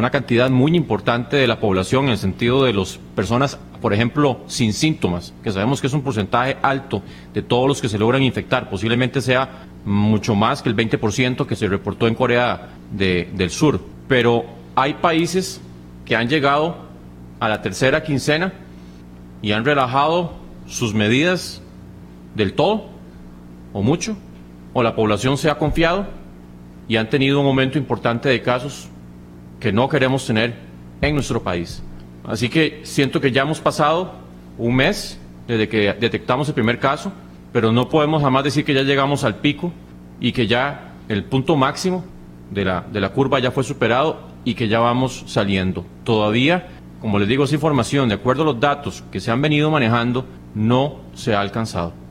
una cantidad muy importante de la población en el sentido de las personas, por ejemplo, sin síntomas, que sabemos que es un porcentaje alto de todos los que se logran infectar, posiblemente sea mucho más que el 20% que se reportó en Corea del Sur. Pero hay países que han llegado a la tercera quincena y han relajado sus medidas del todo, o mucho, o la población se ha confiado y han tenido un aumento importante de casos que no queremos tener en nuestro país. Así que siento que ya hemos pasado un mes desde que detectamos el primer caso, pero no podemos jamás decir que ya llegamos al pico y que ya el punto máximo de la curva ya fue superado y que ya vamos saliendo. Todavía, como les digo, esa información, de acuerdo a los datos que se han venido manejando, no se ha alcanzado.